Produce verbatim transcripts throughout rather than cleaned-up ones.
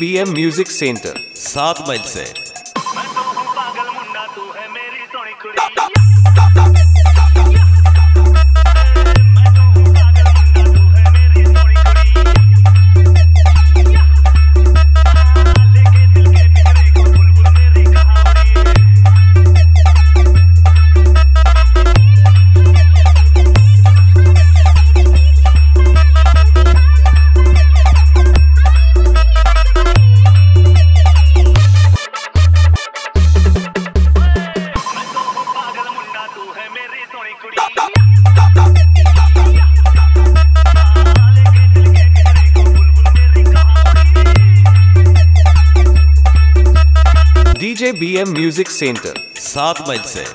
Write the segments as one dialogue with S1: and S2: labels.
S1: B M music center
S2: सात मील से।
S3: मैं तो हूँ पागल मुन्ना, तू है मेरी सोनी कुड़ी। मैं तो हूँ पागल मुन्ना, तू है मेरी सोनी कुड़ी। लेके दिल के पिंजरे को बुलबुल मेरी कहानी।
S1: DJ B M music center
S2: सात मील से।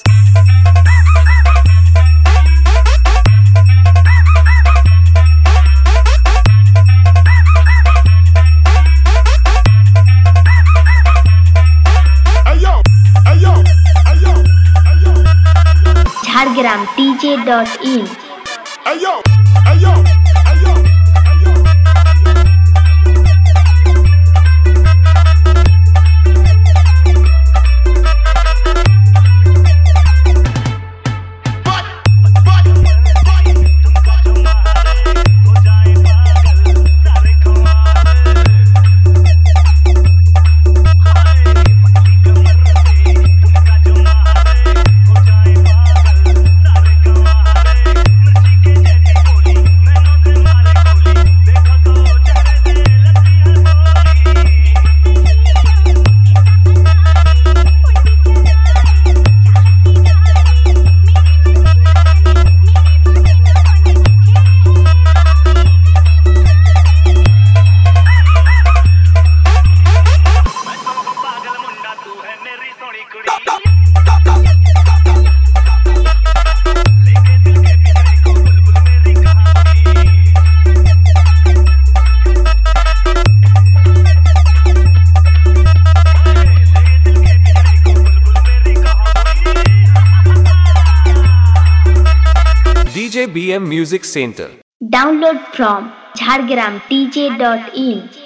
S4: Jhargram DJ dot in.
S1: DJ B M music center.
S4: Download from Jhargram DJ dot in.